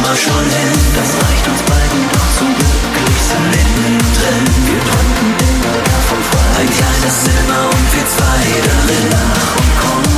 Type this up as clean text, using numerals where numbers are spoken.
immer schon hin. Das reicht uns beiden doch zum Glücklichsein. Mittendrin, wir träumten immer davon frei. Ein kleines Zimmer und wir zwei darin. Nach und komm